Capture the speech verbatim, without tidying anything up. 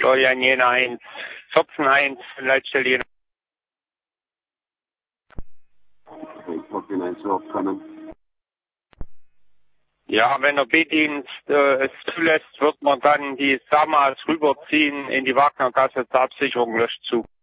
Steuern Jena eins, vierzehn eins, Leitstelle Jena. vierzehn eins kommen. Ja, wenn der B-Dienst äh, es zulässt, wird man dann die Samas rüberziehen in die Wagnergasse zur Absicherung Löschzug.